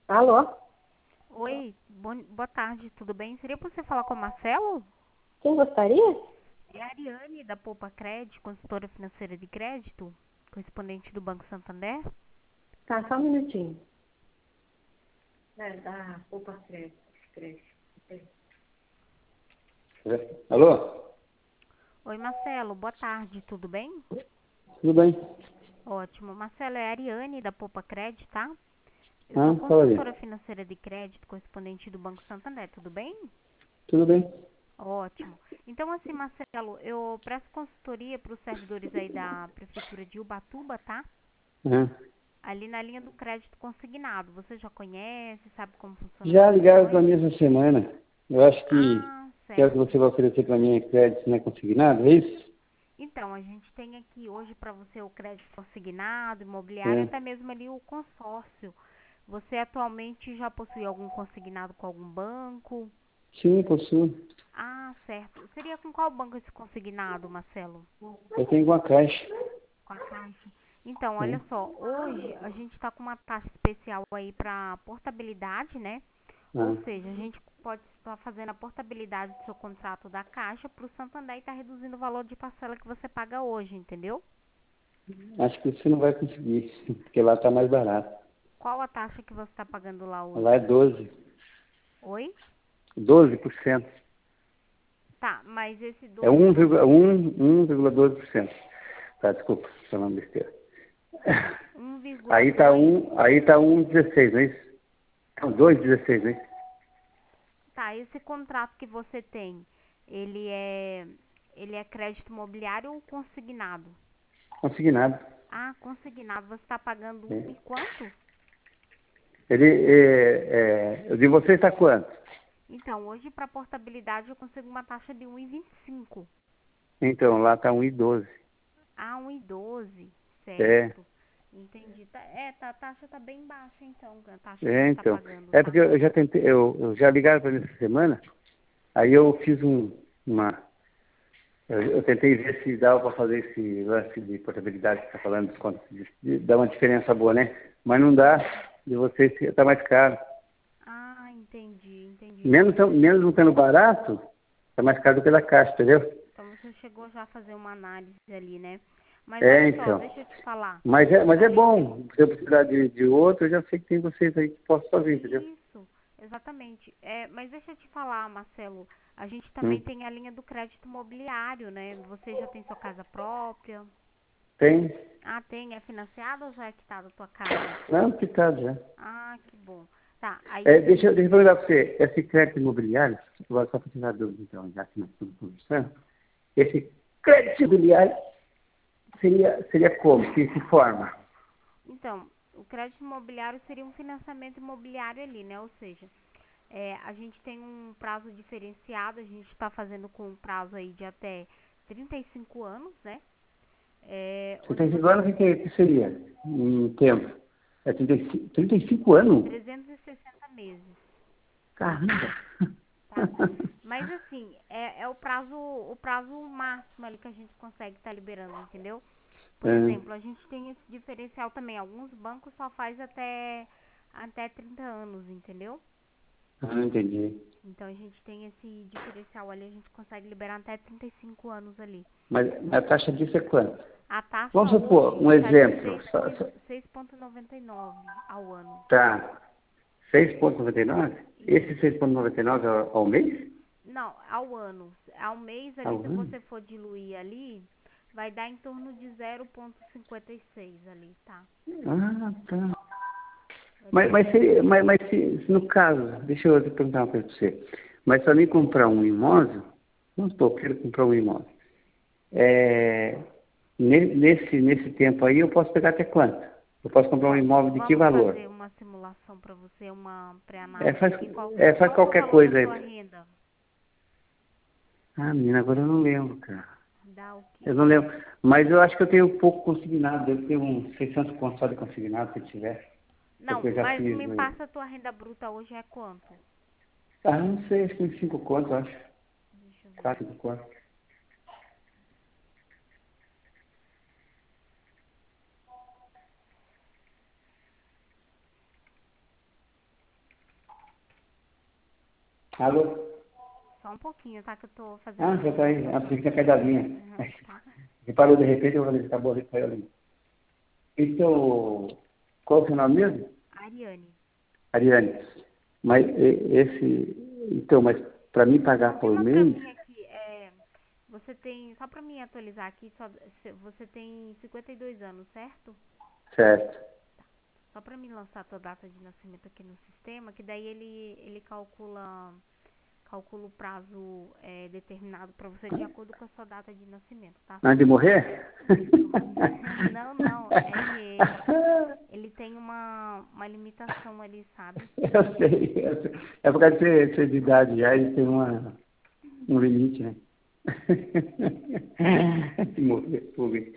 Alô? Oi, boa tarde, tudo bem? Seria possível falar com o Marcelo? Quem gostaria? É a Ariane da Poupa Cred, consultora financeira de crédito, correspondente do Banco Santander. Tá, só um minutinho. Da Poupa Crédito. Alô? Oi, Marcelo, boa tarde, tudo bem? Tudo bem? Ótimo. Marcelo, é a Ariane da Poupa Cred, tá? Eu sou Ah, fala aí. consultora financeira de crédito, correspondente do Banco Santander, tudo bem? Tudo bem? Ótimo. Então, assim, Marcelo, eu presto consultoria para os servidores aí da Prefeitura de Ubatuba, tá? Aham. Ali na linha do crédito consignado. Você já conhece, sabe como funcionam as Já ligaram para condições? mim essa semana. Eu acho Ah, que é o que certo. você vai oferecer para mim é crédito não é consignado, é isso? Então, a gente tem aqui hoje para você o crédito consignado, imobiliário, É. até mesmo ali o consórcio. Você atualmente já possui algum consignado com algum banco? Sim, possuo. Ah, certo. Seria com qual banco esse consignado, Marcelo? Eu tenho uma caixa. Com a Caixa. Então, olha É. só, hoje a gente está com uma taxa especial aí para portabilidade, né? Ou Ah, seja, a gente pode estar fazendo a portabilidade do seu contrato da Caixa para o Santander e está reduzindo o valor de parcela que você paga hoje, entendeu? acho que você não vai conseguir, porque lá está mais barato. Qual a taxa que você está pagando lá Lá é hoje? 12. Oi? 12%. Tá, mas esse É 1,12%. Tá, desculpa, falando besteira. Aí 1,2. tá 1,16, não é isso? Não, 2,16, não é isso? Tá, esse contrato que você tem, ele é ele é crédito imobiliário ou consignado? Consignado. Ah, consignado, você está pagando um e É. quanto? O de vocês está quanto? Então, hoje para portabilidade eu consigo uma taxa de 1,25. Então, lá está 1,12. Ah, 1,12, É, certo. Entendi. A taxa tá bem baixa então, a taxa que você é, está então. pagando, É tá? porque eu já tentei, eu já ligaram para mim essa semana, aí eu fiz uma. Eu tentei ver se dava para fazer esse lance de portabilidade que você está falando, dá uma diferença boa, né? Mas não dá, de vocês está mais caro. Ah, entendi. Menos não estando barato, está mais caro do que da caixa, entendeu? Então você chegou já a fazer uma análise ali, né? Mas É, olha só, então. deixa eu te falar. Mas é A gente bom. Se eu precisar de outro, eu já sei que tem vocês aí que posso fazer, entendeu? Isso, exatamente. Mas deixa eu te falar, Marcelo, a gente Hum. também tem a linha do crédito imobiliário, né? Você já tem sua casa própria? Tem? Ah, tem, é financiada ou já é quitada a tua casa? Não, quitado já. Ah, que bom. Tá, aí É, assim, deixa eu perguntar para você. Esse crédito imobiliário, agora só para tirar dúvida, então, já que nós estamos conversando, esse crédito imobiliário seria como? Que forma? então, o crédito imobiliário seria um financiamento imobiliário ali, né? Ou seja, a gente tem um prazo diferenciado, a gente está fazendo com um prazo aí de até 35 anos, né? Onde 35 você anos, o que seria em tempo? É 35 anos? 360 meses, Caramba! tá? Mas assim, é o prazo máximo ali que a gente consegue estar liberando, entendeu? Por É, exemplo, a gente tem esse diferencial também. Alguns bancos só faz até 30 anos, entendeu? entendi. Então a gente tem esse diferencial ali, a gente consegue liberar até 35 anos ali. Mas a taxa disso é quanto? A Vamos taxa supor, hoje um está de exemplo. 6,99 ao ano. Tá. 6,99. Esse Isso. 6,99 ao mês? Não, ao ano. Ao mês ali, Ao se ano? você for diluir ali, vai dar em torno de 0,56 ali, tá? Ah, tá. É Mas, bem mas, mais se, barato. mas, mas se no caso, deixa eu perguntar uma coisa para você. Mas se eu nem comprar um imóvel, vamos supor, eu quero comprar um imóvel. É, nesse tempo aí, eu posso pegar até quanto? Eu posso comprar um imóvel de que Vamos valor? fazer uma simulação para você, uma É, pré-análise faz, aqui. faz Qual que é o qualquer valor da coisa sua aí. renda? Ah, menina, agora eu não lembro, cara. Dá o Eu quê? não lembro. Mas eu acho que eu tenho um pouco consignado. Deve ter uns 600 contos só de consignado, se tiver. Não, Porque eu já mas fiz. me passa a tua renda bruta hoje é quanto? Ah, não sei, acho que uns 5 contos, eu acho. Deixa eu ver. 4, 5 contos. Alô? Só um pouquinho, tá? Que eu tô fazendo. Ah, você tá aí. Ah, você tinha caído da linha. Uhum, tá. Você parou de repente, eu falei, acabou de cair ali. Então, qual é o seu nome mesmo? Ariane. Ariane. Mas então, mas para mim pagar por Confirma pra mês, mim aqui, você tem, só pra mim atualizar aqui, você tem 52 anos, certo? certo. Só pra mim lançar a tua data de nascimento aqui no sistema, que daí ele calcula o prazo determinado pra você de acordo com a sua data de nascimento, tá? Antes de morrer? Isso. Não, não, é que ele tem uma limitação ali, sabe? Eu sei. É por causa de ser de idade já, ele tem um limite, né? De morrer, público.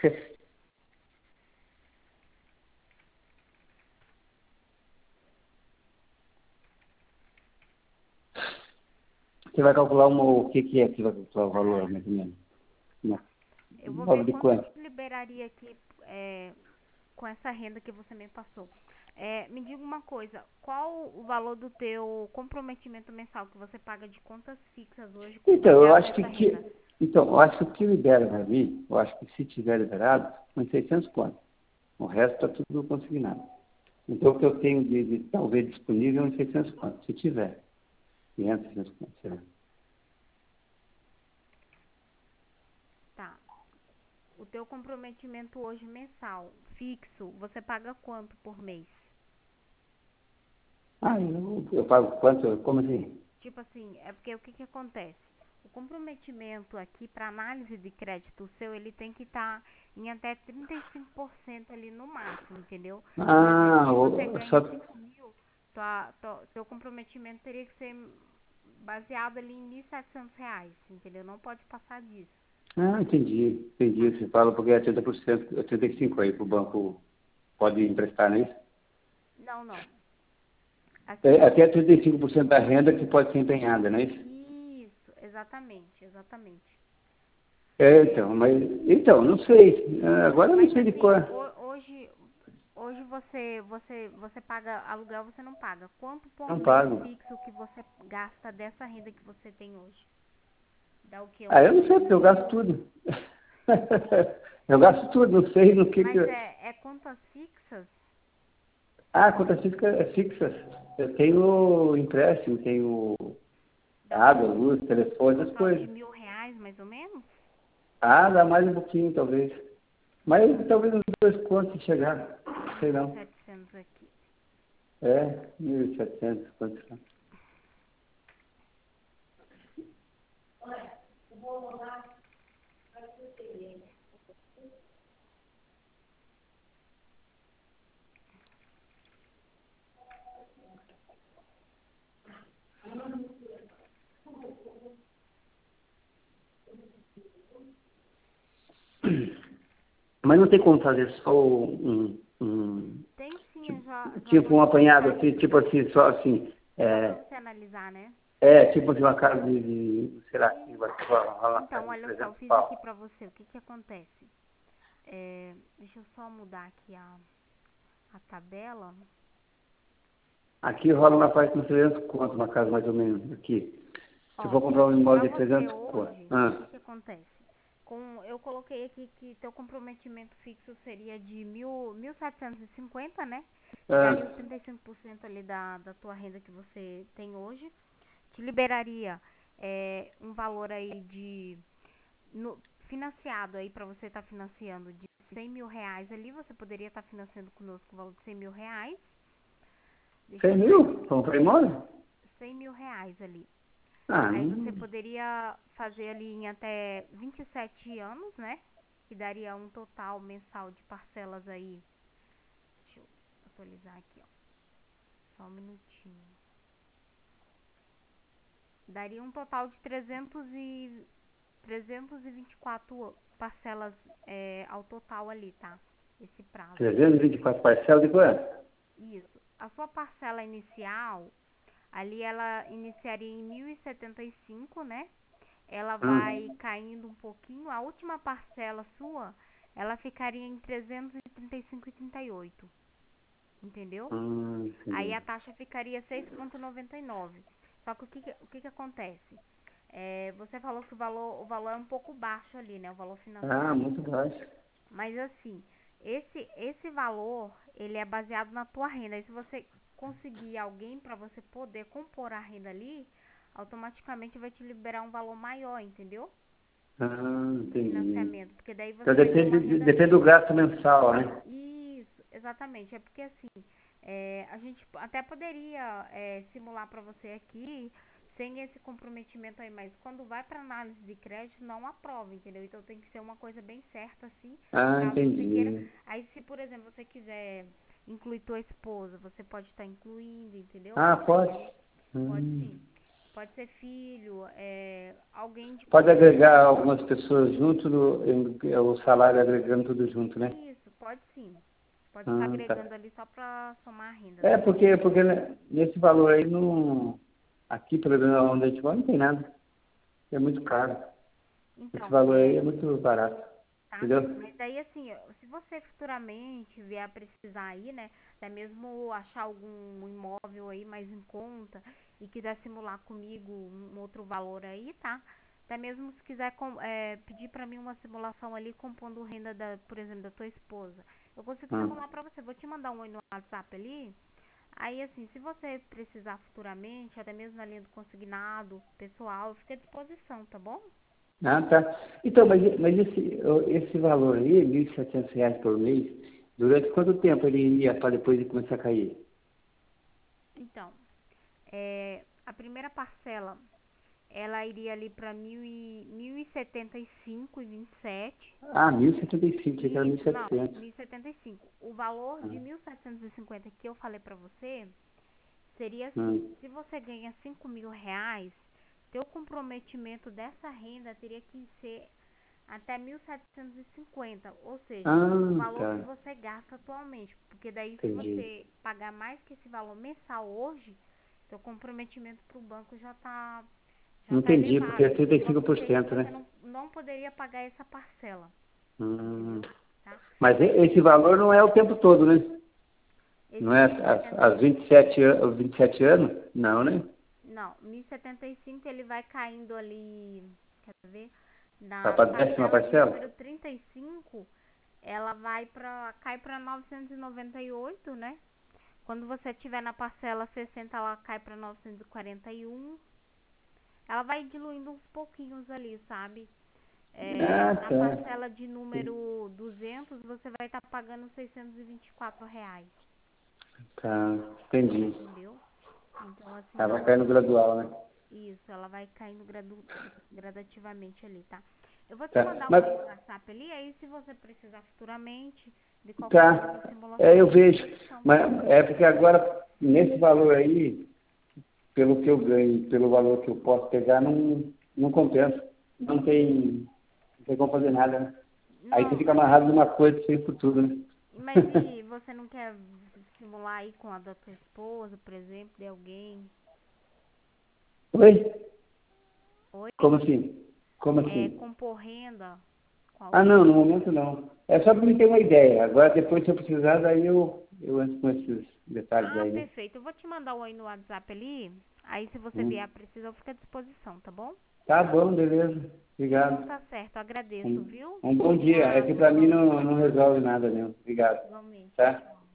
Você vai calcular o que é que vai calcular o valor, mais ou menos? Não. Eu vou ver Valor de quanto eu quanto? te liberaria aqui com essa renda que você me passou. Me diga uma coisa, qual o valor do teu comprometimento mensal que você paga de contas fixas hoje, Então, eu baseado acho nessa renda? então, eu acho que o que libera para mim, eu acho que se tiver liberado, uns 600 contos. O resto está tudo consignado. Então, o que eu tenho de talvez disponível é uns 600 contos, se tiver. 500, 600 contos, sei lá. Tá. O teu comprometimento hoje mensal, fixo, você paga quanto por mês? Ah, eu pago quanto? Como assim? Tipo assim, é porque o que acontece? O comprometimento aqui para análise de crédito seu, ele tem que estar em até 35% ali no máximo, entendeu? Por exemplo, Ah, se você só. ganha 5 mil, teu comprometimento teria que ser baseado ali em R$ 1.700, entendeu? Não pode passar disso, Ah, entendi. Entendi. tá? Você fala porque é 30%, é 35% aí para o banco pode emprestar, não é isso? Não, não. É, Assim, até 35% da renda que pode ser empenhada, não é isso? isso, exatamente, exatamente. É, É, então, então, não sei. Agora eu não mas sei de assim, cor. hoje você paga aluguel, você não paga. Quanto por Não mês pago. fixo que você gasta dessa renda que você tem hoje? Dá o quê? Ah, Uns... eu não sei, porque eu gasto tudo. Eu gasto tudo, não sei no que Mas eu... é contas fixas? Ah, conta fixa é fixa. Eu tenho empréstimo, tenho Dá o quê? água, luz, Um telefone, essas total de coisas. R$ 1.000, mais ou menos? Ah, dá mais um pouquinho, talvez. Mas talvez uns 2 contos se chegar. Sei mil e não. setecentos aqui. É, 1.700 quantos são? Mas não tem como fazer só Tem sim, eu já tipo vou um te apanhado passar assim, aqui. tipo assim, só assim. Só para você analisar, né? Tipo assim, uma casa sei lá, que vai rolar uma Então, casa de olha só, eu 300 fiz aqui pau. pra você. O que que acontece? Deixa eu só mudar aqui a tabela. Aqui rola uma parte de 300 conto, uma casa mais ou menos, aqui. Se eu Ó, for comprar um pra imóvel de você 300 conto. hoje, o que que acontece? Eu coloquei aqui que teu comprometimento fixo seria de 1.750, né? Que daria os Ah, 35% ali da tua renda que você tem hoje. Te liberaria um valor aí financiado aí pra você estar financiando de R$ 100.000 ali. Você poderia estar financiando conosco o valor de R$ 100.000. Deixa 100 eu ver mil? aqui. Comprar imóvel? R$ 100.000 ali. Ah, Aí você não. poderia fazer ali em até 27 anos, né? Que daria um total mensal de parcelas aí. Deixa eu atualizar aqui, ó. Só um minutinho. Daria um total de 324 parcelas ao total ali, tá? Esse prazo. 324 parcelas de quanto? Isso. A sua parcela inicial, ali ela iniciaria em 1.075, né? Ela vai caindo um pouquinho. A última parcela sua, ela ficaria em 335,38, entendeu? Aí Entendi. a taxa ficaria 6,99. Só que o que acontece? Você falou que o valor é um pouco baixo ali, né? O valor Ah, financeiro. muito baixo. Mas assim, esse valor, ele é baseado na tua renda. E se você conseguir alguém para você poder compor a renda ali, automaticamente vai te liberar um valor maior, entendeu? Ah, Do entendi. financiamento. Porque daí Então você tem uma renda. depende do gasto mensal, né? Isso, exatamente. É porque assim, a gente até poderia simular para você aqui sem esse comprometimento aí, mas quando vai para análise de crédito não aprova, entendeu? Então tem que ser uma coisa bem certa assim, Ah, caso você queira. entendi. Aí se por exemplo você quiser incluir tua esposa, você pode estar incluindo, entendeu? Ah, pode? Pode Hum. sim. Pode ser filho, alguém de Pode confiança. agregar algumas pessoas junto, o salário agregando tudo junto, né? Isso, pode sim. Pode estar Ah, tá. agregando ali só para somar a renda, É, tá bom? porque nesse valor aí, não, aqui, pelo menos onde a gente mora, não tem nada. É muito caro. Esse Então, valor aí é muito barato. tá? Entendeu? Mas aí, assim, se você futuramente vier a precisar aí, né, até mesmo achar algum imóvel aí mais em conta e quiser simular comigo um outro valor aí, tá? Até mesmo se quiser pedir pra mim uma simulação ali compondo renda, por exemplo, da tua esposa. Eu consigo Ah, simular pra você. Vou te mandar um oi no WhatsApp ali. Aí, assim, se você precisar futuramente, até mesmo na linha do consignado, pessoal, eu fico à disposição, tá bom? ah, tá. Então, mas esse valor aí, R$ 1.700 por mês, durante quanto tempo ele iria para depois de começar a cair? Então, a primeira parcela ela iria ali para 1.075,27. Ah, 1.075, achei que era mil e Isso, não, setecentos. 1.075. O valor Ah, de 1.750 que eu falei para você seria assim: hum. se você ganha R$ 5.000, teu comprometimento dessa renda teria que ser até 1.750, ou seja, o Ah, valor que tá. você gasta atualmente. Porque daí, se Entendi. você pagar mais que esse valor mensal hoje, teu comprometimento para o banco já tá Entendi, porque é elevado. trinta E o e cinco banco por entende que cento, você né? não poderia pagar essa parcela, Hum. entendeu? Tá? Mas Mas esse valor não é o tempo todo, né? esse Não é as 1.075, 27, os 27 anos? Não, né? não, 1.075 ele vai caindo ali, quer ver? Vai Na para a 10ª parcela de parcela? número 35, ela cai para 998, né? Quando você tiver na parcela 60, ela cai para 941. Ela vai diluindo uns pouquinhos ali, sabe? Ah, Na tá. parcela de número 200, você vai estar pagando R$ 624, Tá, entendi. entendeu? Então, assim, Tá, vai caindo gradual, né? isso, ela vai caindo gradativamente ali, tá? Eu vou te Tá, mandar um mas, oi no WhatsApp ali, aí se você precisar futuramente de qualquer coisa tá, de simulação, eu fica à vejo. disposição, tá Mas bom? é porque agora, nesse valor aí, pelo que eu ganho, pelo valor que eu posso pegar, não compensa. Não tem como fazer nada, né? Aí você Não, fica amarrado numa coisa sem futuro, né? mas e você não quer simular aí com a da tua esposa, por exemplo, de alguém? Oi? Oi? Como assim? Como assim? Compor renda com Ah, não, alguém? no momento não. É só para me ter uma ideia. Agora, depois, se eu precisar, daí eu entro com esses detalhes Ah, aí, né? perfeito. Eu vou te mandar o oi no WhatsApp ali. Aí, se você vier Hum. a precisar, eu fico à disposição, tá bom? Tá bom, beleza. Então Obrigado. tá certo. Eu agradeço, Um, viu? um bom dia. É que Obrigada. para mim Igualmente, não tá? resolve nada mesmo. Obrigado. Igualmente. Tchau, Tá? tchau.